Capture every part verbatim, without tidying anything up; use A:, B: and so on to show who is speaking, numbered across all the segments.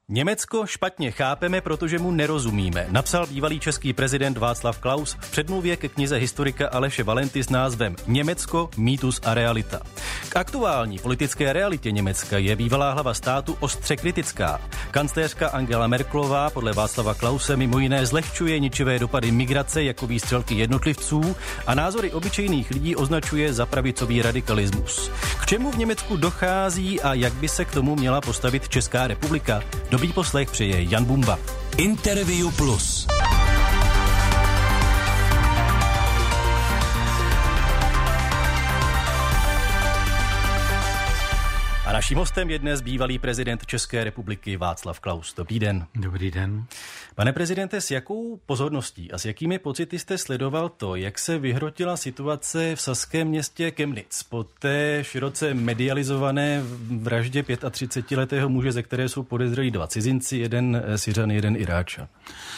A: Německo špatně chápeme, protože mu nerozumíme, napsal bývalý český prezident Václav Klaus v předmluvě ke knize historika Aleše Valenty s názvem Německo, mýtus a realita. K aktuální politické realitě Německa je bývalá hlava státu ostře kritická. Kancléřka Angela Merkelová podle Václava Klause mimo jiné zlehčuje ničivé dopady migrace jako výstřelky jednotlivců a názory obyčejných lidí označuje za pravicový radikalismus. K čemu v Německu dochází a jak by se k tomu měla postavit Česká republika? Dobrý poslech přeje Jan Bumba.
B: Interview Plus.
A: A naším hostem je dnes bývalý prezident České republiky Václav Klaus. Dobrý den.
C: Dobrý den.
A: Pane prezidente, s jakou pozorností a s jakými pocity jste sledoval to, jak se vyhrotila situace v saském městě Chemnitz po té široce medializované vraždě třicetiletého muže, ze které jsou podezřelí dva cizinci, jeden Syřan, jeden Iráčan?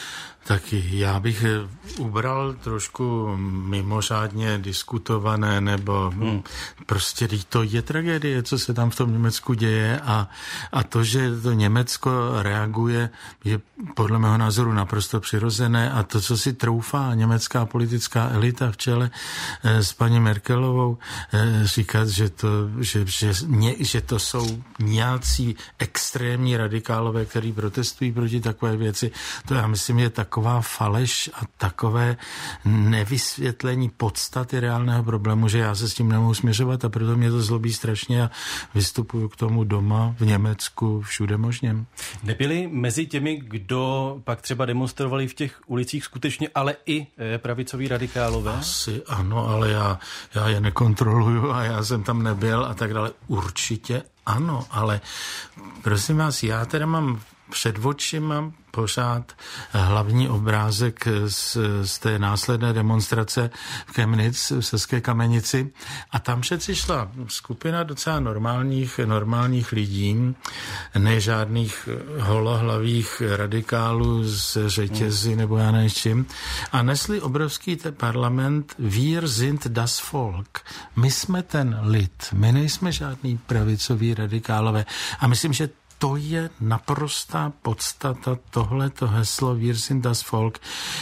C: Taky já bych ubral trošku mimořádně diskutované, nebo hmm. prostě to je tragédie, co se tam v tom Německu děje a, a to, že to Německo reaguje, je podle mého názoru naprosto přirozené a to, co si troufá německá politická elita v čele eh, s paní Merkelovou eh, říkat, že to, že, že, ně, že to jsou nějací extrémní radikálové, kteří protestují proti takové věci, to já myslím je tak taková faleš a takové nevysvětlení podstaty reálného problému, že já se s tím nemohu směřovat a proto mě to zlobí strašně a vystupuju k tomu doma, v Německu, všude možně.
A: Nebyli mezi těmi, kdo pak třeba demonstrovali v těch ulicích skutečně, ale i pravicoví radikálové?
C: Asi ano, ale já, já je nekontroluju a já jsem tam nebyl a tak dále. Určitě ano, ale prosím vás, já teda mám před očima pořád hlavní obrázek z, z té následné demonstrace v Chemnitz, v Saské Kamenici. A tam přeci šla skupina docela normálních, normálních lidí, ne žádných holohlavých radikálů z řetězy nebo já nevím čím. A nesli obrovský ten parlament Wir sind das Volk. My jsme ten lid. My nejsme žádný pravicoví radikálové. A myslím, že to je naprostá podstata, tohleto heslo Wir sind das Volk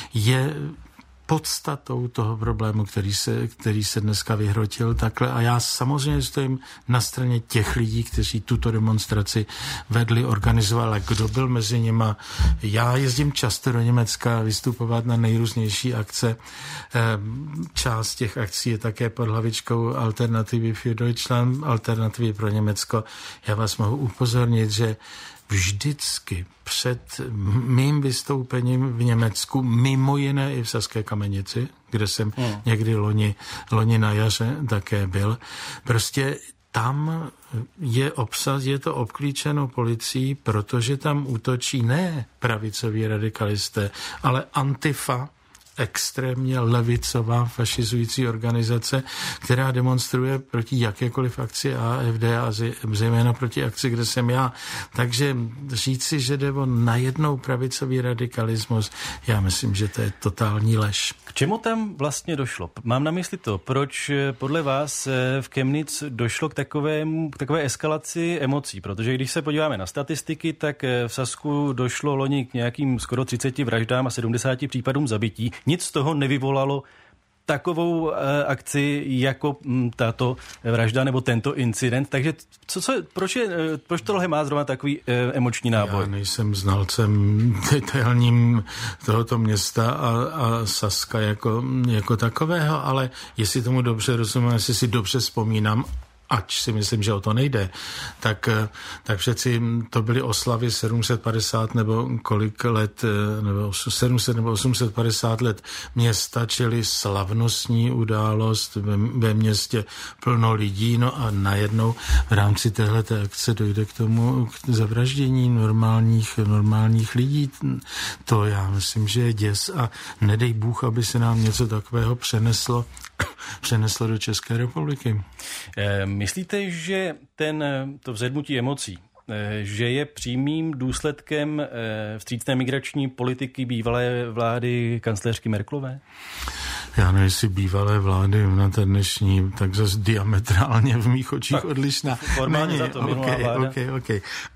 C: je podstatou toho problému, který se, který se dneska vyhrotil takhle. A já samozřejmě stojím na straně těch lidí, kteří tuto demonstraci vedli, organizovali. Kdo byl mezi nima? Já jezdím často do Německa vystupovat na nejrůznější akce. Část těch akcí je také pod hlavičkou Alternativy für Deutschland, Alternativy pro Německo. Já vás mohu upozornit, že vždycky před mým vystoupením v Německu, mimo jiné i v Saské Kamenici, kde jsem hmm. někdy loni, loni na jaře také byl, prostě tam je obsaz, je to obklíčeno policií, protože tam útočí ne pravicoví radikalisté, ale Antifa, extrémně levicová fašizující organizace, která demonstruje proti jakékoliv akci A F D a zejména proti akci, kde jsem já. Takže říci, že jde o najednou pravicový radikalismus, já myslím, že to je totální lež.
A: K čemu tam vlastně došlo? Mám na mysli to, proč podle vás v Chemnitz došlo k, takovém, k takové eskalaci emocí, protože když se podíváme na statistiky, tak v Sasku došlo loni k nějakým skoro třiceti vraždám a sedmdesáti případům zabití. Nic z toho nevyvolalo takovou e, akci jako m, tato vražda nebo tento incident. Takže co, co, proč, je, proč tohle má zrovna takový e, emoční náboj?
C: Já nejsem znalcem detailním tohoto města a, a Saska jako, jako takového, ale jestli tomu dobře rozumím, jestli si dobře vzpomínám, ač si myslím, že o to nejde, tak, tak přeci to byly oslavy sedm set padesát nebo kolik let, nebo sedm set nebo osm set padesát let města, čili slavnostní událost ve, ve městě plno lidí, no a najednou v rámci téhleté akce dojde k tomu k zavraždění normálních, normálních lidí. To já myslím, že je děs a nedej Bůh, aby se nám něco takového přeneslo přeneslo do České republiky.
A: Myslíte, že ten, to vzedmutí emocí, že je přímým důsledkem vstřícné migrační politiky bývalé vlády kancléřky Merkelové?
C: Já nevím, jestli bývalé vlády na té dnešní, tak zase diametrálně v mých očích odlišná.
A: Formálně za to minulá
C: okay,
A: vláda.
C: Okay, okay.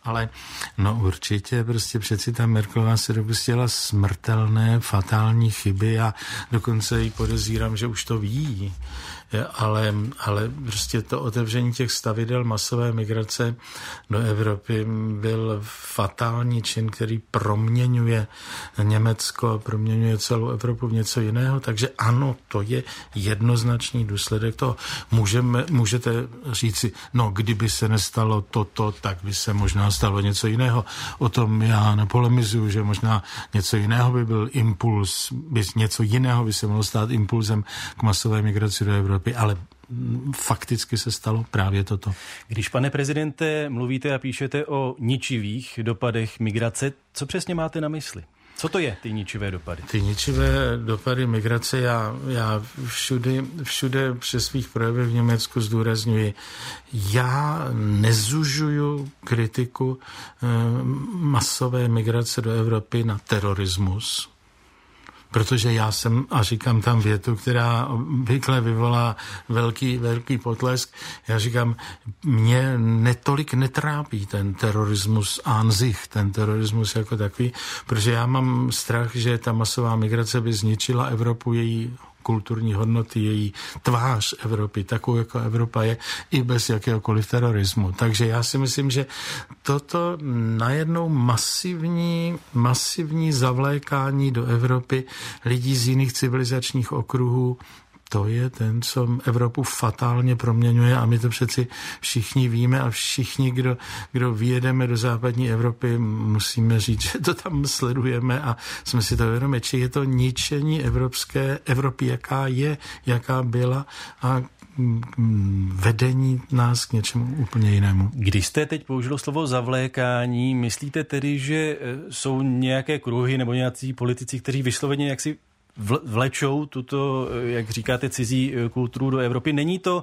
C: ale no určitě prostě přeci ta Merkelová se dopustila smrtelné, fatální chyby a dokonce ji podezírám, že už to ví. Ale, ale prostě to otevření těch stavidel masové migrace do Evropy byl fatální čin, který proměňuje Německo, proměňuje celou Evropu v něco jiného, takže ano, to je jednoznačný důsledek toho. Můžeme, můžete říci, no kdyby se nestalo toto, tak by se možná stalo něco jiného. O tom já nepolemizuju, že možná něco jiného by byl impuls, by něco jiného by se mohlo stát impulzem k masové migraci do Evropy, ale fakticky se stalo právě toto.
A: Když, pane prezidente, mluvíte a píšete o ničivých dopadech migrace, co přesně máte na mysli? Co to je, ty ničivé dopady?
C: Ty ničivé dopady migrace, já, já všude, všude při svých projevech v Německu zdůrazňuji, já nezužuju kritiku eh, masové migrace do Evropy na terorismus, protože já jsem, a říkám tam větu, která obvykle vyvolá velký, velký potlesk, já říkám, mě netolik netrápí ten terorismus an sich, ten terorismus jako takový, protože já mám strach, že ta masová migrace by zničila Evropu, její kulturní hodnoty, její tvář Evropy, takovou jako Evropa je, i bez jakéhokoliv terorismu. Takže já si myslím, že toto najednou masivní, masivní zavlékání do Evropy lidí z jiných civilizačních okruhů, to je ten, co Evropu fatálně proměňuje a my to přeci všichni víme a všichni, kdo, kdo vyjedeme do západní Evropy, musíme říct, že to tam sledujeme a jsme si to vědomi, či je to ničení evropské Evropy, jaká je, jaká byla a vedení nás k něčemu úplně jinému.
A: Když jste teď použil slovo zavlékání, myslíte tedy, že jsou nějaké kruhy nebo nějací politici, kteří vysloveně jaksi vlečou tuto, jak říkáte, cizí kulturu do Evropy? Není to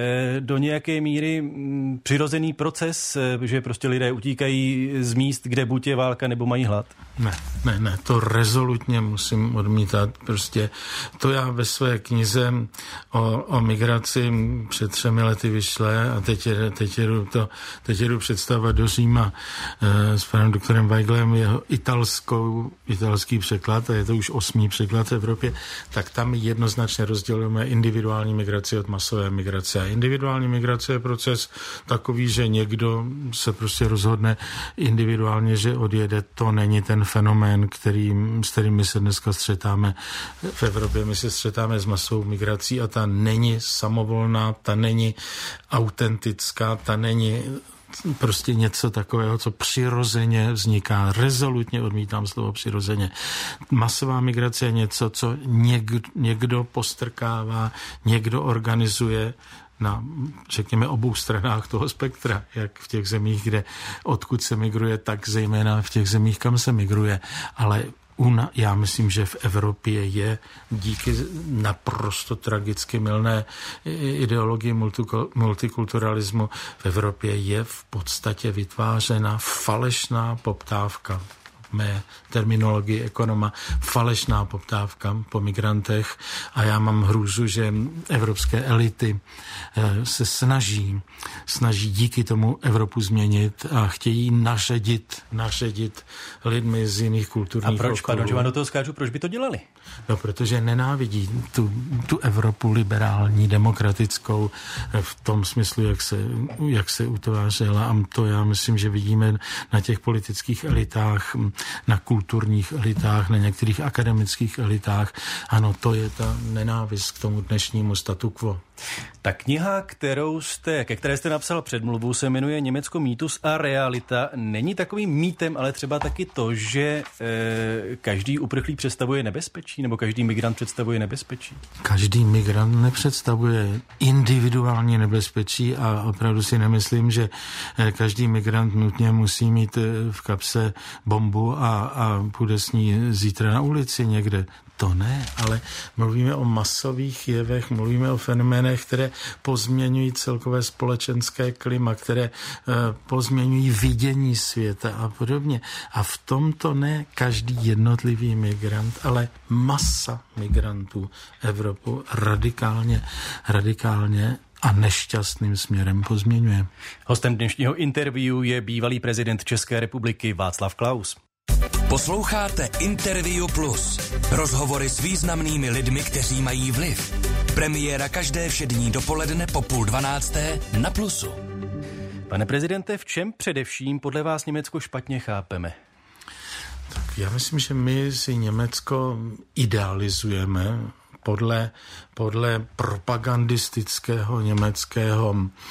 A: do nějaké míry přirozený proces, že prostě lidé utíkají z míst, kde buď je válka, nebo mají hlad?
C: Ne, ne, ne, to rezolutně musím odmítat. Prostě to já ve své knize o, o migraci před třemi lety vyšle a teď, je, teď, jedu, to, teď jedu představovat do Říma e, s panem doktorem Weiglem jeho italskou, italský překlad, a je to už osmý překlad v Evropě, tak tam jednoznačně rozdělujeme individuální migraci od masové migrace. A individuální migrace je proces takový, že někdo se prostě rozhodne individuálně, že odjede. To není ten fenomén, který, s kterým my se dneska střetáme v Evropě. My se střetáme s masovou migrací a ta není samovolná, ta není autentická, ta není prostě něco takového, co přirozeně vzniká. Rezolutně odmítám slovo přirozeně. Masová migrace je něco, co někdo, někdo postrkává, někdo organizuje na, řekněme, obou stranách toho spektra, jak v těch zemích, kde odkud se migruje, tak zejména v těch zemích, kam se migruje. Ale Una, já myslím, že v Evropě je díky naprosto tragicky mylné ideologii multikulturalismu v Evropě je v podstatě vytvářena falešná poptávka. Mé terminologii ekonoma, falešná poptávka po migrantech a já mám hrůzu, že evropské elity se snaží, snaží díky tomu Evropu změnit a chtějí naředit, naředit lidmi z jiných kulturních
A: okruhů. A proč, pardon, že vám do toho skáču, proč by to dělali?
C: No, protože nenávidí tu, tu Evropu liberální, demokratickou v tom smyslu, jak se, jak se utvářela a to já myslím, že vidíme na těch politických elitách, na kulturních elitách, na některých akademických elitách. Ano, to je ta nenávist k tomu dnešnímu statu quo.
A: Ta kniha, kterou jste, ke které jste napsal předmluvu, se jmenuje Německo, mýtus a realita. Není takovým mýtem, ale třeba taky to, že e, každý uprchlík představuje nebezpečí, nebo každý migrant představuje nebezpečí?
C: Každý migrant nepředstavuje individuální nebezpečí a opravdu si nemyslím, že každý migrant nutně musí mít v kapse bombu a, a půjde s ní zítra na ulici někde. To ne, ale mluvíme o masových jevech, mluvíme o fenoménech, které pozměňují celkové společenské klima, které e, pozměňují vidění světa a podobně. A v tomto ne každý jednotlivý migrant, ale masa migrantů Evropu radikálně, radikálně a nešťastným směrem pozměňuje.
A: Hostem dnešního interview je bývalý prezident České republiky Václav Klaus.
B: Posloucháte Interview Plus. Rozhovory s významnými lidmi, kteří mají vliv. Premiéra každé všední dopoledne po půl dvanácté na Plusu.
A: Pane prezidente, v čem především podle vás Německo špatně chápeme?
C: Tak já myslím, že my si Německo idealizujeme podle, podle propagandistického německého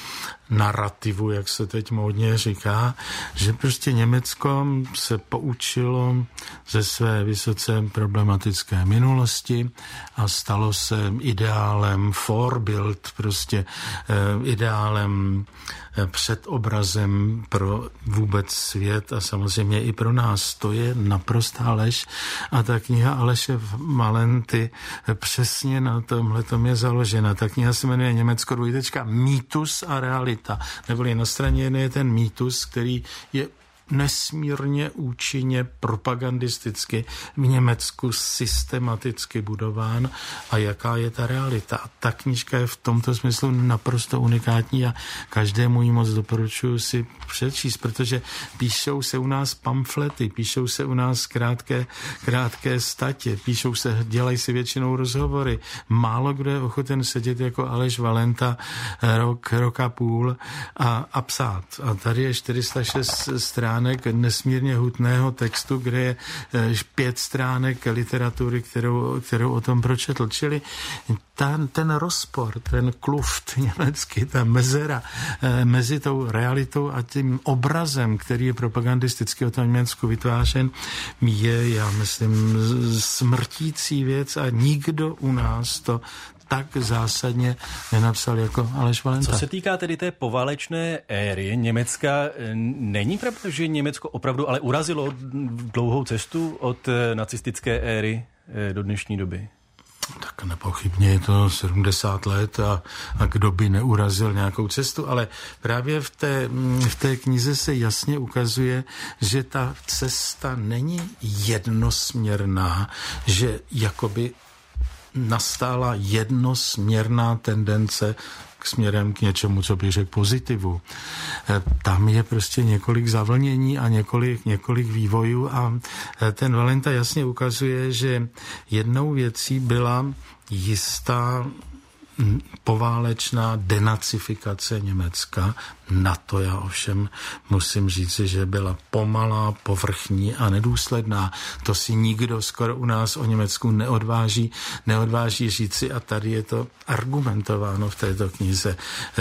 C: narrativu, jak se teď módně říká, že prostě Německo se poučilo ze své vysoce problematické minulosti a stalo se ideálem Vorbild, prostě eh, ideálem eh, předobrazem pro vůbec svět a samozřejmě i pro nás. To je naprostá lež a ta kniha Aleše Valenty přesně na tomhletom je založena. Ta kniha se jmenuje Německo dvojtečka mýtus a realita. Neboli na straně jedné je ten mýtus, který je nesmírně účinně propagandisticky v Německu systematicky budován a jaká je ta realita. Ta knížka je v tomto smyslu naprosto unikátní a každému jí moc doporučuji si přečíst, protože píšou se u nás pamflety, píšou se u nás krátké, krátké statě, píšou se, dělají se většinou rozhovory. Málo kdo je ochoten sedět jako Aleš Valenta rok, rok a půl a, a psát. A tady je čtyři sta šest stran nesmírně hutného textu, kde je pět stránek literatury, kterou, kterou o tom pročetl. Čili ten, ten rozpor, ten kluft německý, ta mezera mezi tou realitou a tím obrazem, který je propagandisticky o tom Německu vytvářen, je, já myslím, smrtící věc a nikdo u nás to tak zásadně nenapsal jako Aleš Valenta.
A: Co se týká tedy té poválečné éry Německa, není pravda, že Německo opravdu ale urazilo dlouhou cestu od nacistické éry do dnešní doby?
C: Tak nepochybně je to sedmdesát let a, a kdo by neurazil nějakou cestu, ale právě v té, v té knize se jasně ukazuje, že ta cesta není jednosměrná, že jakoby nastala jednosměrná tendence k směrem k něčemu, co bych řekl pozitivu. Tam je prostě několik zavlnění a několik, několik vývojů a ten Valenta jasně ukazuje, že jednou věcí byla jistá poválečná denacifikace Německa. Na to já ovšem musím říci, že byla pomalá, povrchní a nedůsledná. To si nikdo skoro u nás o Německu neodváží, neodváží říci a tady je to argumentováno v této knize.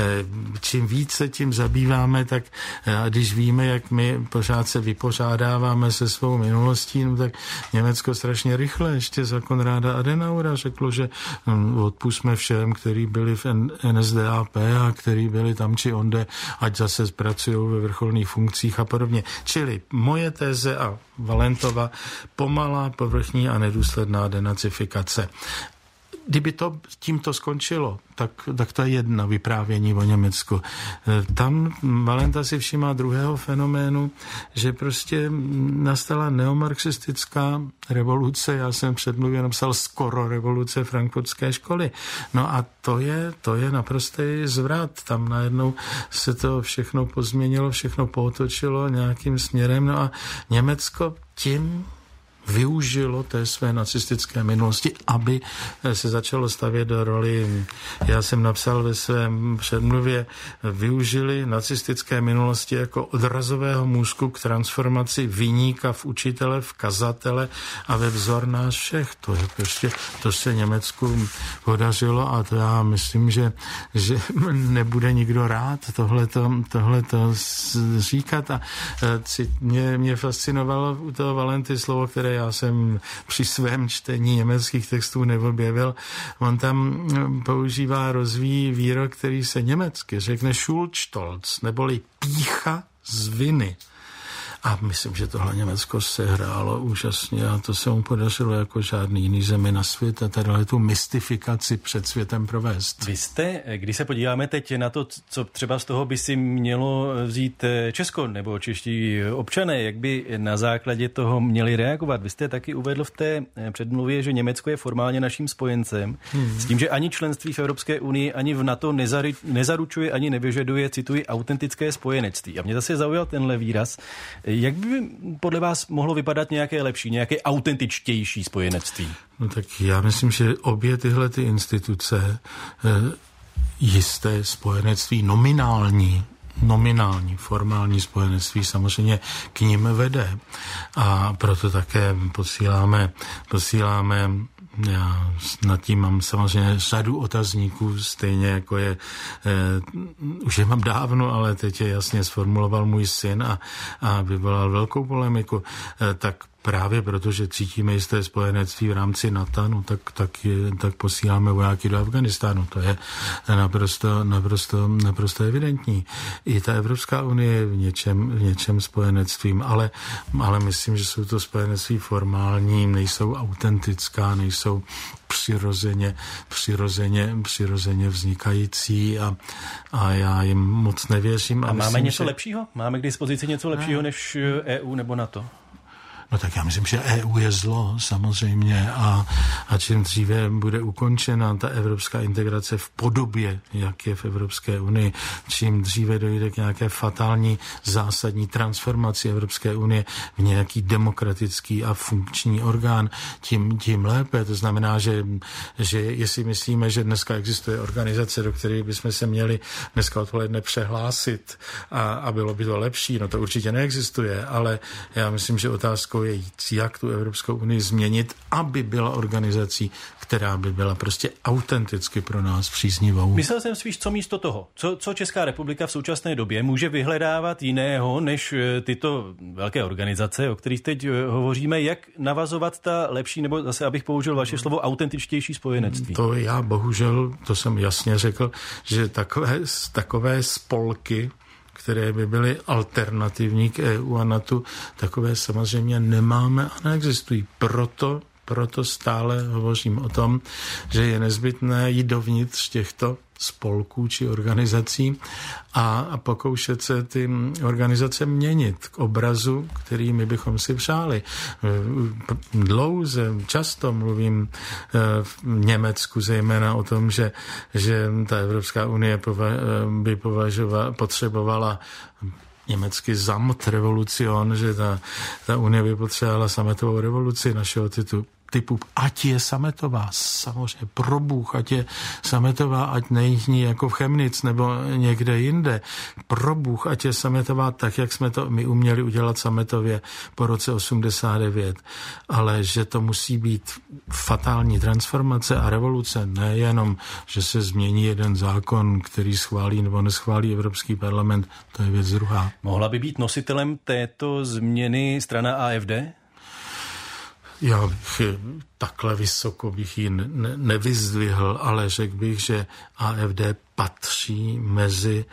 C: Čím více tím zabýváme, tak když víme, jak my pořád se vypořádáváme se svou minulostí, no tak Německo strašně rychle ještě za Konráda Adenaura řeklo, že odpustme všem, kteří byli v N S D A P a kteří byli tam či onde, ať zase pracují ve vrcholných funkcích a podobně. Čili moje téze a Valentova pomalá, povrchní a nedůsledná denacifikace. Kdyby to tímto skončilo, tak, tak to je jedna vyprávění o Německu. Tam Valenta si všímá druhého fenoménu, že prostě nastala neomarxistická revoluce, já jsem předmluvě napsal skoro revoluce frankfurtské školy. No a to je, to je naprostý zvrat. Tam najednou se to všechno pozměnilo, všechno pootočilo nějakým směrem. No a Německo tím využilo té své nacistické minulosti, aby se začalo stavět do roli, já jsem napsal ve svém předmluvě, využili nacistické minulosti jako odrazového můstku k transformaci viníka v učitele, v kazatele a ve vzor nás všech. To je prostě, to se Německu podařilo a to já myslím, že, že nebude nikdo rád tohleto, tohleto říkat a mě, mě fascinovalo u toho Valenty slovo, které já jsem při svém čtení německých textů neobjevil. On tam používá, rozvíjí výrok, který se německy řekne Schuldstolz, neboli pýcha z viny. A myslím, že tohle Německo se hrálo úžasně a to se mu podařilo jako žádný jiný zemi na svět a tady tu mystifikaci před světem provést.
A: Vy jste, když se podíváme teď na to, co třeba z toho by si mělo vzít Česko nebo čeští občané, jak by na základě toho měli reagovat. Vy jste taky uvedl v té předmluvě, že Německo je formálně naším spojencem, hmm. s tím, že ani členství v Evropské unii, ani v NATO nezary, nezaručuje, ani nevyžaduje, cituji, autentické spojenectví. A mě zase zaujal tenhle výraz. Jak by podle vás mohlo vypadat nějaké lepší, nějaké autentičtější spojenectví?
C: No tak já myslím, že obě tyhle ty instituce jisté spojenectví nominální, nominální, formální spojenectví samozřejmě k nim vede. A proto také posíláme, posíláme já nad tím mám samozřejmě řadu otazníků, stejně jako je, eh, už je mám dávno, ale teď je jasně sformuloval můj syn a, a vyvolal velkou polemiku, eh, tak právě protože cítíme jisté spojenectví v rámci NATO, no tak, tak, je, tak posíláme vojáky do Afganistánu. To je naprosto, naprosto, naprosto evidentní. I ta Evropská unie je v něčem, v něčem spojenectvím, ale, ale myslím, že jsou to spojenectví formální, nejsou autentická, nejsou přirozeně, přirozeně, přirozeně vznikající a, a já jim moc nevěřím.
A: A,
C: a
A: máme
C: myslím,
A: něco
C: že...
A: lepšího? Máme k dispozici něco lepšího než E U nebo NATO?
C: No tak já myslím, že E U je zlo samozřejmě a, a čím dříve bude ukončena ta evropská integrace v podobě, jak je v Evropské unii, čím dříve dojde k nějaké fatální zásadní transformaci Evropské unie v nějaký demokratický a funkční orgán, tím, tím lépe. To znamená, že, že jestli myslíme, že dneska existuje organizace, do které bychom se měli dneska odpoledne přehlásit a, a bylo by to lepší, no to určitě neexistuje, ale já myslím, že otázkou je, jak tu Evropskou unii změnit, aby byla organizací, která by byla prostě autenticky pro nás příznivou.
A: Myslel jsem spíš, co místo toho, co, co Česká republika v současné době může vyhledávat jiného, než tyto velké organizace, o kterých teď hovoříme, jak navazovat ta lepší, nebo zase, abych použil vaše slovo, autentičtější spojenectví.
C: To já bohužel, to jsem jasně řekl, že takové, takové spolky, které by byly alternativní k E U a NATO, takové samozřejmě nemáme a neexistují. Proto, proto stále hovořím o tom, že je nezbytné jít dovnitř těchto spolků či organizací a, a pokoušet se ty organizace měnit k obrazu, který my bychom si přáli. Dlouze, často mluvím v Německu zejména o tom, že, že ta Evropská unie by považovala, potřebovala německy Samt revolucion, že ta, ta unie by potřebovala sametovou revoluci našeho typu. typu, ať je sametová, samozřejmě pro Bůh, ať je sametová, ať nejní jako v Chemnitz nebo někde jinde. Pro Bůh, ať je sametová tak, jak jsme to my uměli udělat sametově po roce osmdesát devět. Ale že to musí být fatální transformace a revoluce, nejenom, že se změní jeden zákon, který schválí nebo neschválí Evropský parlament, to je věc druhá.
A: Mohla by být nositelem této změny strana A F D?
C: Já bych takhle vysoko bych ji ne, nevyzdvihl, ale řekl bych, že A F D patří mezi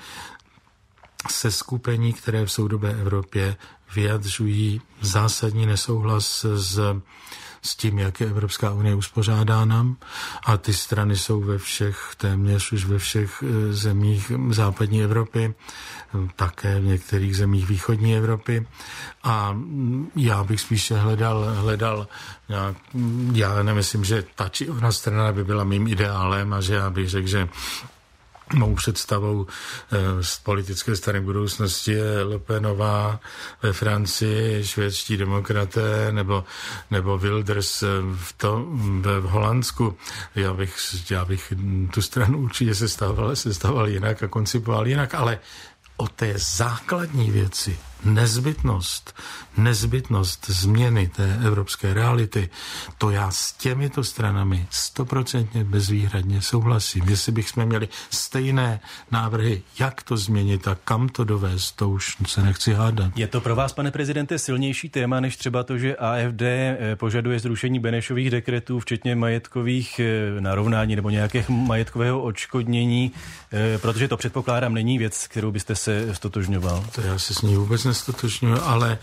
C: seskupení, které v soudobé Evropě vyjadřují zásadní nesouhlas s, s tím, jak je Evropská unie uspořádána, a ty strany jsou ve všech, téměř už ve všech zemích západní Evropy, také v některých zemích východní Evropy, a já bych spíše hledal, hledal nějak, já nemyslím, že ta či ona strana by byla mým ideálem a že já bych řekl, že mou představou z politické strany budoucnosti je Le Penová ve Francii, švédští demokraté nebo, nebo Wilders v, to, v Holandsku. Já bych, já bych tu stranu určitě sestavoval, sestavoval jinak a koncipoval jinak, ale o té základní věci, nezbytnost, nezbytnost změny té evropské reality, to já s těmito stranami stoprocentně bezvýhradně souhlasím. Jestli bychom měli stejné návrhy, jak to změnit a kam to dovést, to už se nechci hádat.
A: Je to pro vás, pane prezidente, silnější téma, než třeba to, že A F D požaduje zrušení Benešových dekretů, včetně majetkových narovnání nebo nějakého majetkového odškodnění, protože to, předpokládám, není věc, kterou byste se stotožňoval?
C: To já se s ní vůbec nestotožňuji, ale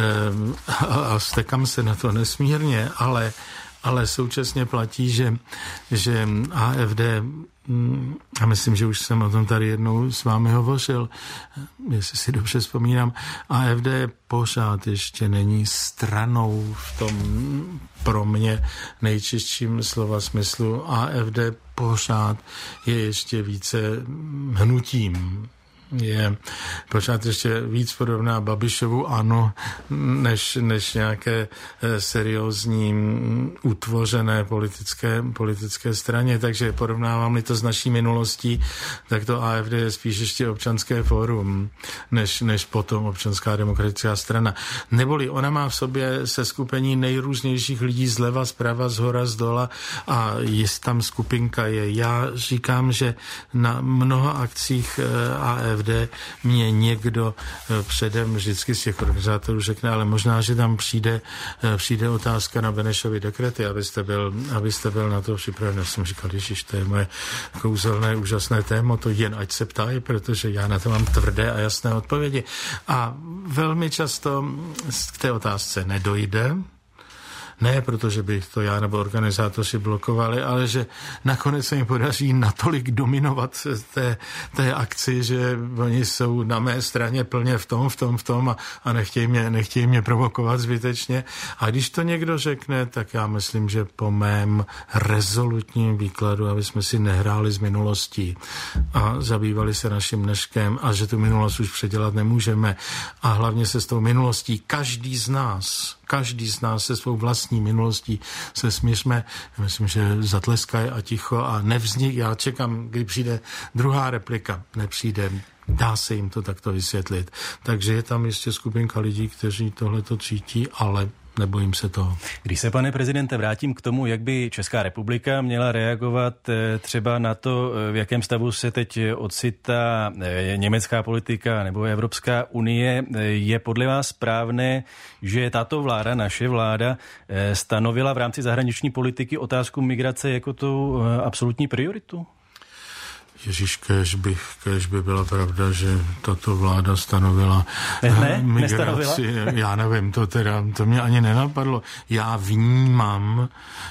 C: a, a stekám se na to nesmírně, ale ale současně platí, že, že A F D, a myslím, že už jsem o tom tady jednou s vámi hovořil, jestli si dobře vzpomínám, A F D pořád ještě není stranou v tom pro mě nejčistším slova smyslu. A F D pořád je ještě více hnutím. Je pořád ještě víc podobná Babišovu ANO, než, než nějaké seriózní utvořené politické, politické straně. Takže porovnávám-li to s naší minulostí, tak to A F D je spíš ještě občanské fórum, než, než potom občanská demokratická strana. Neboli ona má v sobě seskupení nejrůznějších lidí zleva, zprava, zhora, zdola a je tam skupinka je. Já říkám, že na mnoha akcích A F D mě někdo předem vždycky z těch organizátorů řekne, ale možná, že tam přijde, přijde otázka na Benešovy dekrety, abyste byl, abyste byl na to připraven. Já jsem říkal, ježiš, to je moje kouzelné, úžasné téma, to jen ať se ptají, protože já na to mám tvrdé a jasné odpovědi. A velmi často k té otázce nedojde. Ne, protože bych to já nebo organizátoři blokovali, ale že nakonec se jim podaří natolik dominovat té, té akci, že oni jsou na mé straně plně v tom, v tom, v tom a, a nechtějí, mě, nechtějí mě provokovat zbytečně. A když to někdo řekne, tak já myslím, že po mém rezolutním výkladu, aby jsme si nehráli z minulostí a zabývali se naším dneškem a že tu minulost už předělat nemůžeme a hlavně se s tou minulostí každý z nás Každý z nás se svou vlastní minulostí se směřme. Myslím, že zatleskají a ticho a nevznik. Já čekám, kdy přijde druhá replika. Nepřijde. Dá se jim to takto vysvětlit. Takže je tam ještě skupinka lidí, kteří tohleto cítí, ale nebojím se toho.
A: Když se, pane prezidente, vrátím k tomu, jak by Česká republika měla reagovat třeba na to, v jakém stavu se teď ocitá německá politika nebo Evropská unie, je podle vás správné, že tato vláda, naše vláda, stanovila v rámci zahraniční politiky otázku migrace jako tu absolutní prioritu?
C: Ježíš, kéž by, kéž by byla pravda, že tato vláda stanovila
A: ne, ne,
C: migraci. Já nevím, to teda, to mě ani nenapadlo. Já vnímám,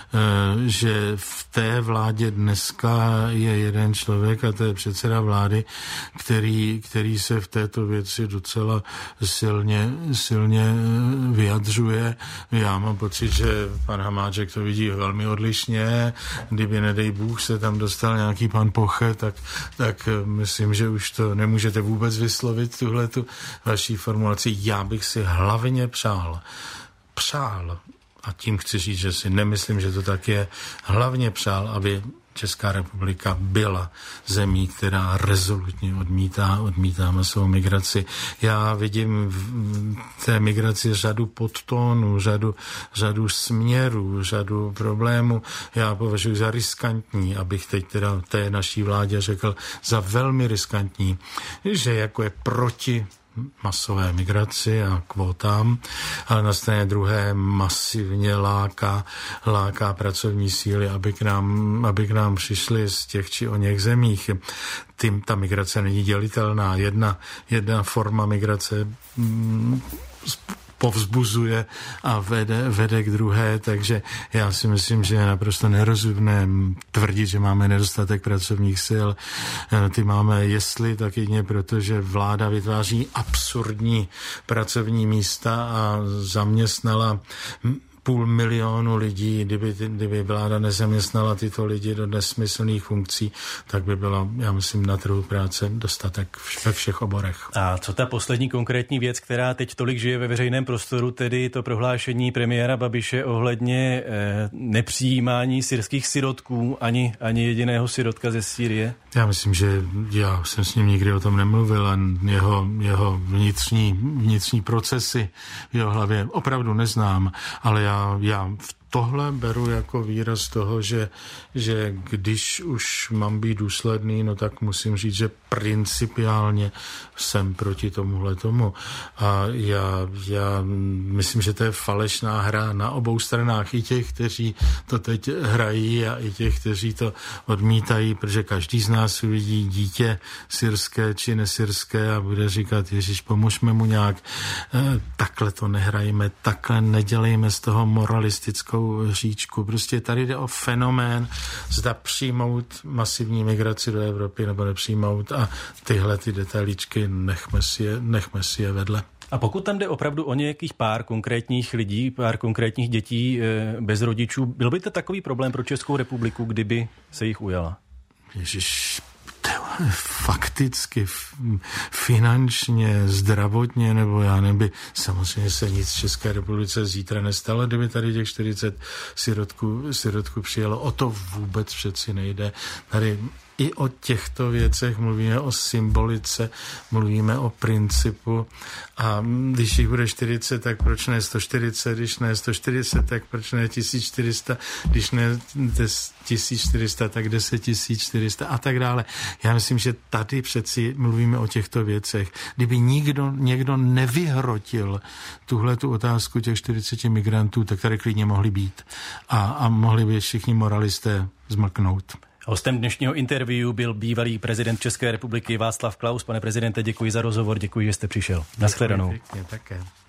C: že v té vládě dneska je jeden člověk a to je předseda vlády, který, který se v této věci docela silně, silně vyjadřuje. Já mám pocit, že pan Hamáček to vidí velmi odlišně. Kdyby, nedej Bůh, se tam dostal nějaký pan Poche, tak tak myslím, že už to nemůžete vůbec vyslovit, tuhletu vaší formulaci. Já bych si hlavně přál, přál, a tím chci říct, že si nemyslím, že to tak je, hlavně přál, aby Česká republika byla zemí, která rezolutně odmítá, odmítá masovou migraci. Já vidím v té migraci řadu podtónů, řadu, řadu směrů, řadu problémů. Já považuji za riskantní, abych teď teda té naší vládě řekl, za velmi riskantní, že jako je proti masové migraci a kvótám, ale na straně druhé masivně láká, láká pracovní síly, aby k nám, aby k nám přišli z těch či o něch zemích. Tím ta migrace není dělitelná. Jedna, jedna forma migrace mm, povzbuzuje a vede, vede k druhé, takže já si myslím, že je naprosto nerozumné tvrdit, že máme nedostatek pracovních sil. Ty máme jestli, tak jedině proto, že vláda vytváří absurdní pracovní místa a zaměstnala půl milionu lidí, kdyby, kdyby vláda nezaměstnala tyto lidi do nesmyslných funkcí, tak by byla, já myslím, na trhu práce dostatek ve všech oborech.
A: A co ta poslední konkrétní věc, která teď tolik žije ve veřejném prostoru, tedy to prohlášení premiéra Babiše ohledně eh, nepřijímání syrských sirotků, ani, ani jediného sirotka ze Sýrie?
C: Já myslím, že já jsem s ním nikdy o tom nemluvil a jeho, jeho vnitřní, vnitřní procesy v jeho hlavě opravdu neznám, ale já A já v tohle beru jako výraz toho, že, že když už mám být důsledný, no tak musím říct, že principiálně jsem proti tomuhle tomu. A já, já myslím, že to je falešná hra na obou stranách, i těch, kteří to teď hrají a i těch, kteří to odmítají, protože každý z nás uvidí dítě syrské či nesyrské a bude říkat, Ježíš, pomůžme mu nějak. Takhle to nehrajme, takhle nedělejme z toho moralistickou říčku. Prostě tady jde o fenomén, zda přijmout masivní migraci do Evropy nebo nepřijmout a tyhle ty detailičky nechme si je, nechme si je vedle.
A: A pokud tam jde opravdu o nějakých pár konkrétních lidí, pár konkrétních dětí bez rodičů, byl by to takový problém pro Českou republiku, kdyby se jich ujala?
C: Ježiš, fakticky, finančně, zdravotně, nebo já nevím, samozřejmě se nic v České republice zítra nestalo, kdyby tady těch čtyřicet sirotků, sirotků přijelo. O to vůbec přeci nejde. Tady i o těchto věcech mluvíme o symbolice, mluvíme o principu a když jich bude čtyřicet, tak proč ne sto čtyřicet, když ne sto čtyřicet, tak proč ne tisíc čtyři sta, když ne tisíc čtyři sta, tak deset tisíc čtyři sta a tak dále. Já myslím, že tady přeci mluvíme o těchto věcech. Kdyby nikdo, někdo nevyhrotil tuhle tu otázku těch čtyřiceti migrantů, tak tady klidně mohli být a, a mohli by všichni moralisté zmlknout.
A: Hostem dnešního interview byl bývalý prezident České republiky Václav Klaus. Pane prezidente, děkuji za rozhovor, děkuji, že jste přišel. Naschledanou.
C: Pěkně, také.